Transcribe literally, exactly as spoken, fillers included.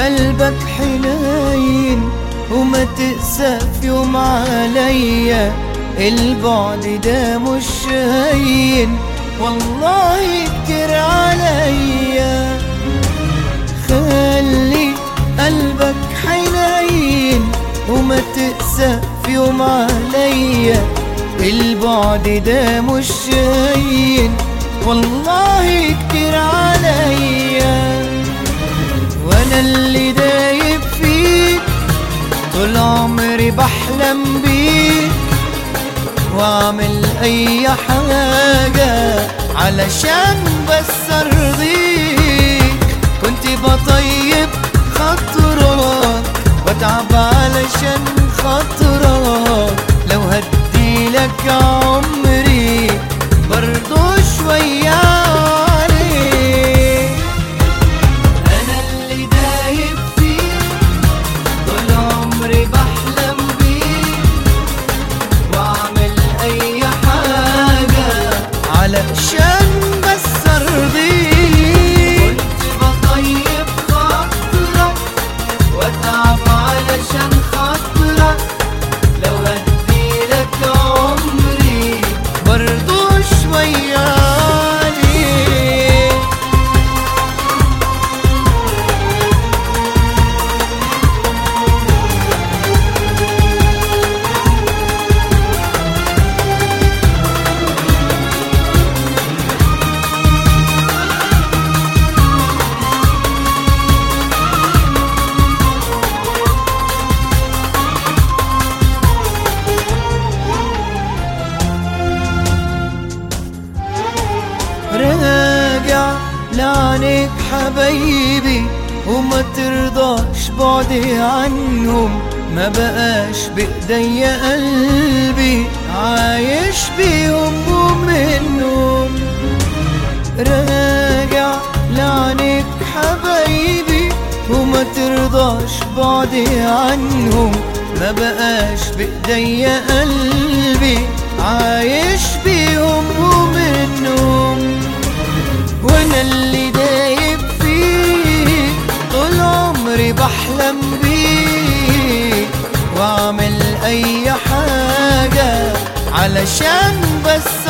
قلبك حنين وما تقسى في يوم عليا، البعد ده مش هين والله كتير عليا. خلي قلبك حنين وما تقسى في يوم عليا، البعد ده مش هين والله كتير عليا. وانا اللي دايب فيك طول عمري بحلم بيك، واعمل اي حاجة علشان بس ارضيك. كنت بطيب خاطرك واتعب علشان خاطرك، لو هديلك عمري برضو شوية عليك. انا اللي دايب فيك طول عمري بحلم بيك، واعمل اي حاجة علشان بس ارضيك. كنت بطيب خاطرك واتعب علشان خاطرك، لو هديلك عمري برضو شوية عليك. راجع لعنيك حبايبي وما ترضاش بعدي عنهم، ما بقاش بإيديا قلبي عايش بيهم ومنهم. راجع لعنيك حبايبي وما ترضاش بعدي عنهم، ما بقاش بإيديا قلبي عايش بيهم ومنهم. وانا اللي دايب فيك طول عمري بحلم بيك، واعمل اي حاجة علشان بس